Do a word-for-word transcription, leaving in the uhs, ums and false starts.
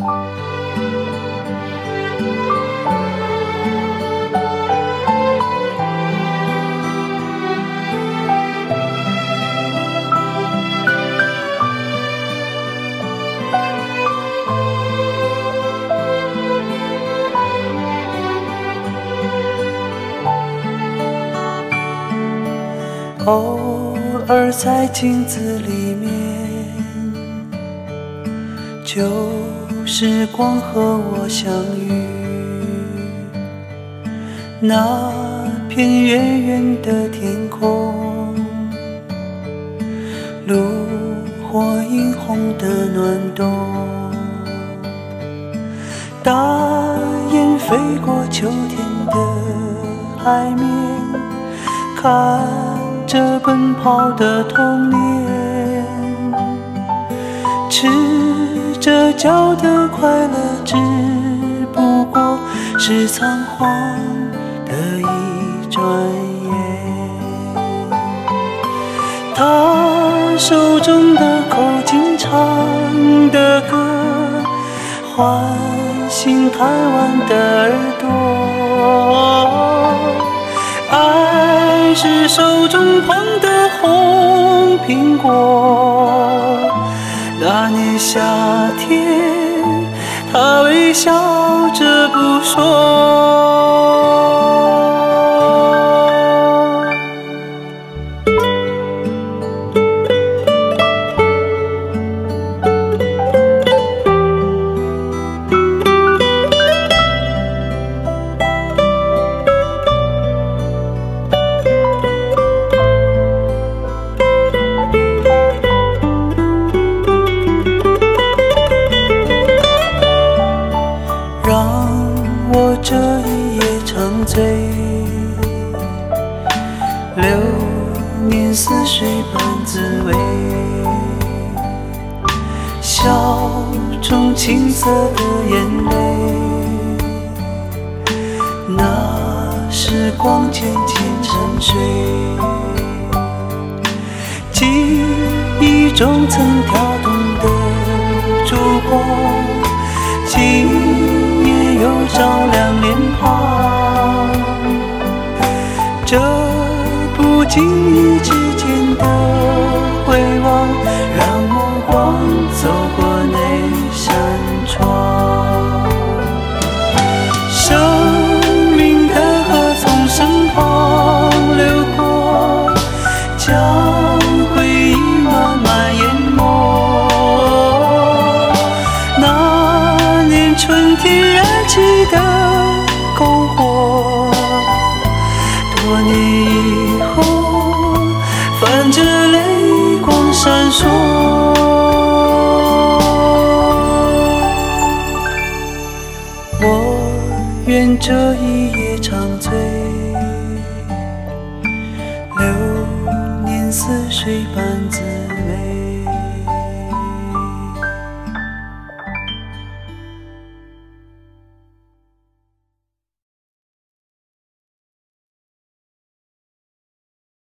偶尔在镜子里面，旧时光和我相遇。那片远远的天空，炉火映红的暖冬，大雁飞过秋天的海面，看着奔跑的童年，赤着脚的快乐，只不过是仓皇的一转眼。他手中的口琴唱的歌，唤醒贪玩的耳朵。爱是手中捧的红苹果，那年夏天，他微笑着不说。我这一夜长醉，流年似水般滋味，笑中青涩的眼泪，那时光渐渐沉睡，记忆中曾跳动的烛光，今又照亮脸庞，这不经意之间的回望，让目光走过那扇窗。生命的河从身旁流过，将回忆慢慢淹没。那年春天燃起的篝火，多年以后泛着泪光闪烁。我愿这一夜长醉，流年似水般滋味。